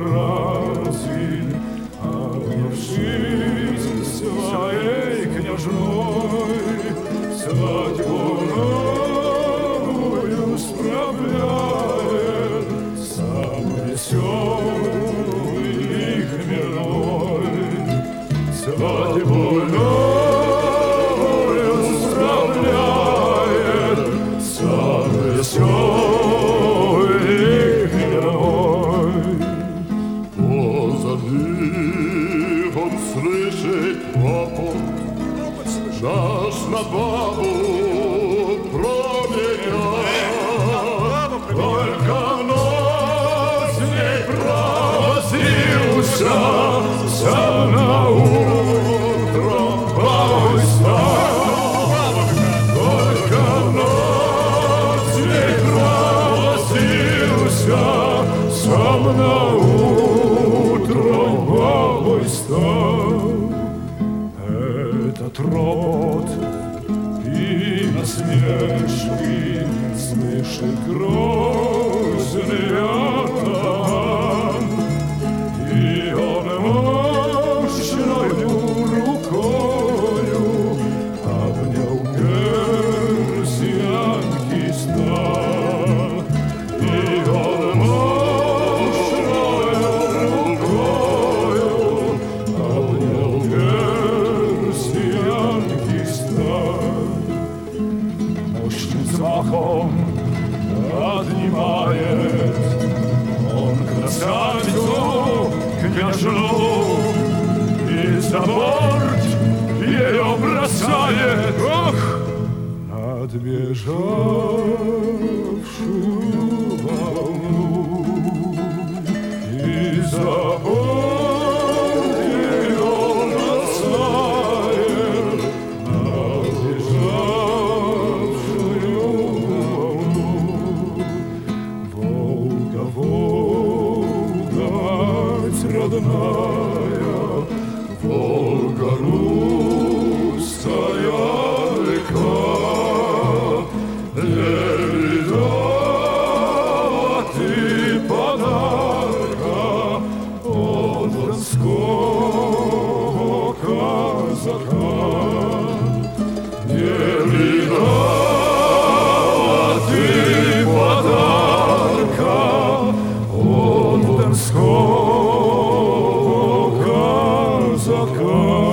разве, обнявшись своей княжной, свадьбу новую справляет сам веселый и хмельной. Свадьбу новую справляет сам веселый и хмельной. Позади он слышит топот, наш на бабу променял. Только нос не просился, сам на утро бабой стал. Только нос не просился, сам на утро бабой стал. Этот робот и насмешки слышит грозный атаман, и он мощною рукою обнял персиянки стан. И он мощною рукою обнял персиянки стан. Мощным взмахом отнимает он красавицу княжну и за борт ее бросает, ох, надбежавшую волну. И за борт ее бросает надбежавшую волну. Волга, Волга, мать родная, Волга, русская река, не видала ты подарка от донского казака. Не видала ты подарка от донского казака.